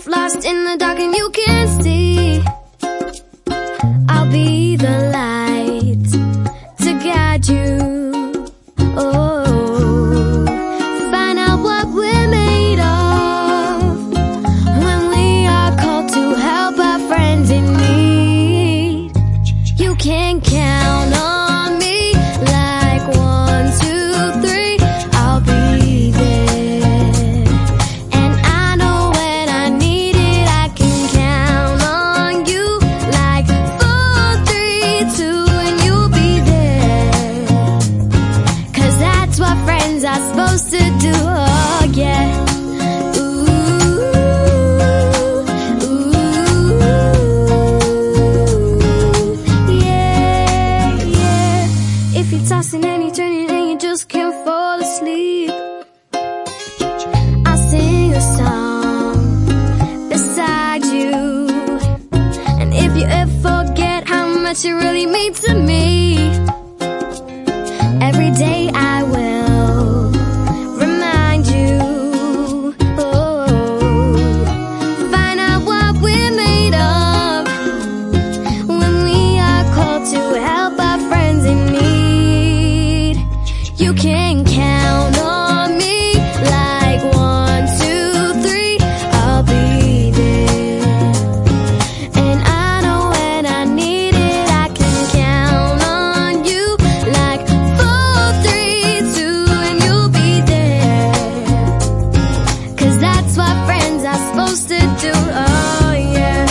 yourself lost in the dark and you can't see, I'll be the light to guide you. Oh, find out what we're made of when we are called to help our friends in need. You can count on me like 1, 2, 3, I'll be there. And I know when I need it, I can count on you like 4, 3, 2, and you'll be there. 'Cause that's what friends are supposed to do, oh yeah. If you're tossing and you're turning and you just can't fall asleep, I'll sing a song beside you. And if you ever forget how much you really mean to me, every day I will remind you. Oh, find out what we're made of when we are called to help our friends in need. You can count on me like 1, 2, 3, I'll be there. And I know when I need it, I can count on you like 4, 3, 2, and you'll be there. 'Cause that's what friends are supposed to do, oh yeah.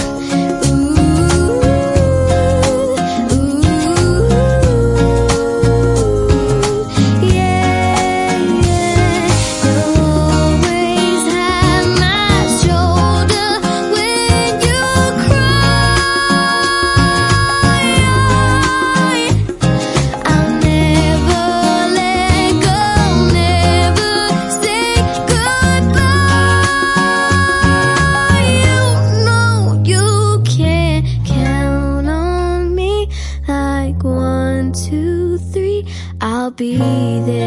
I'll be there.